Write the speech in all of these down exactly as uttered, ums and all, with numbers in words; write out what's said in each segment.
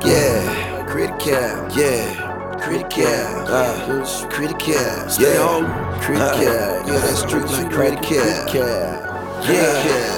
Yeah, critical, yeah, critical, uh, critical, stay home, critical, yeah, that street like critical, yeah,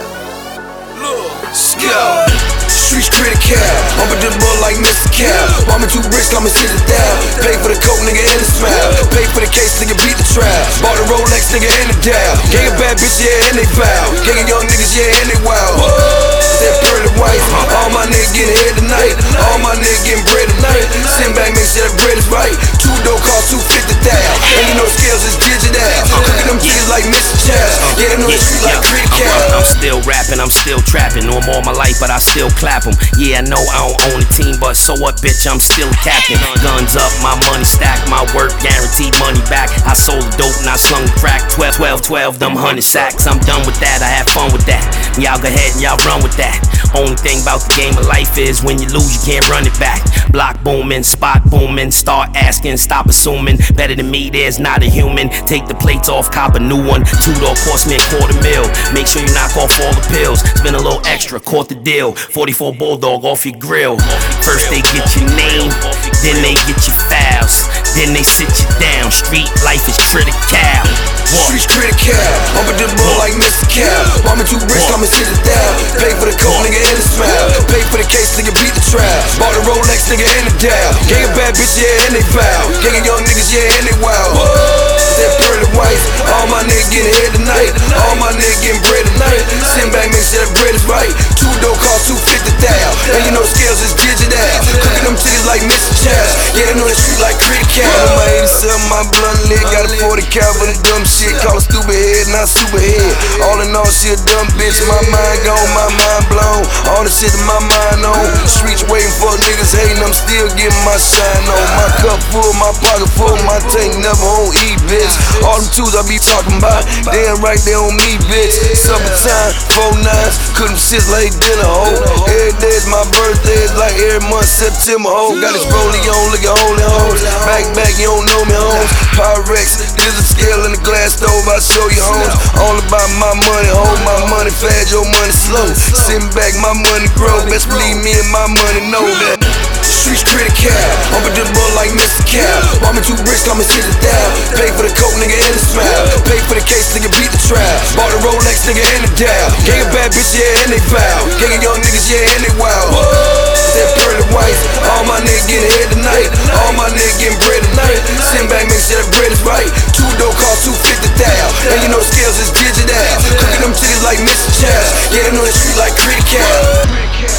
look, go. Streets critical, I'm a bull like Mister Cal. Mama too rich, I'ma sit it down. Pay for the coke, nigga, and the smile. Pay for the case, nigga, beat the trap. Bought a Rolex, nigga, and the dial. Gang of bad bitch, yeah, and they foul. Gang of young niggas, yeah, and they wild. That pearly white, all my niggas getting head tonight. All my niggas getting bread tonight. Sitting back, make sure that bread is right. Two dough cost two fifty thousand. And you know scales is digital. Cooking them kids like Mister Chaz. Yeah, they know the street like critical. I'm, I'm still rapping, I'm still trapping. Know 'em all my life, but I still clap 'em. Yeah, I know I don't own a team, but so what, bitch, I'm still a captain. Guns up, my money stacked, my work guaranteed money back. I sold the dope and I slung the crack. twelve, twelve, twelve, them hundred sacks. I'm done with that, I have fun with that. Y'all go ahead and y'all run with that. Only thing about the game of life is when you lose, you can't run it back. Block booming, spot booming, start asking, stop assuming. Better than me, there's not a human. Take the plates off, cop a new one. Two door cost me a quarter mil. Make sure you knock off all the pills. Spend a little extra, caught the deal. forty-four Bulldog off your grill. First they get your name, then they get your files, then they sit you down. Street life is critical. Streets critical, I'm a bull like Mister Cal. Mama too rich, I'ma sit it down. Pay for the coke, nigga, and the smile. Pay for the case, nigga, beat the trap. Bought a Rolex, nigga, and the dial. Gang of bad bitch, yeah, and they foul. Gang of young niggas, yeah, and they wild. That pearly white, all my niggas getting head tonight. All my niggas getting bread tonight. Sitting back, make sure that bread is right. Two dough cost two fifty thousand. And you know scales is digital. Cooking them titties like Mister Chaz. Yeah, they know the street like critical. My eighty-seven, my blunt lit, got a forty cal for the dumb shit. Call a stupid head, not super head. All in all, she a dumb bitch. My mind gone, my mind blown. All the shit in my mind on. Streets waiting for niggas hating, I'm still getting my shine on. My cup full, my pocket full, my tank never on E, bitch. All them twos I be talking about, damn right they on me, bitch. Summertime, four nines, couldn't sit like dinner, ho. Every day's my birthday, it's like every month, September, ho. Got this rollie on, look at holy hoes. Back, back, you don't know me, homes. Pyrex, this a scale in the glass stove, I show you, homes. All about my money, hold my money fast, your money slow. Sitting back, my money grow, best believe me and my money know that. Streets critical, I'm a bull like Mister Cal. Mama too rich, I'ma sit it down. Pay for the coke, nigga, and the smile. Pay for the case, nigga, beat the trap. Bought a Rolex, nigga, and the dial. Gang of bad bitch, yeah, and they foul. Gang of young niggas, yeah, and they wild. That pearly white, all my niggas getting head tonight. All my niggas getting bread tonight. Sitting back, make sure that bread is right. Two dough cost two fifty thousand. And you know scales is digital. Cooking them titties like Mister Chaz. Yeah, they know the street like critical.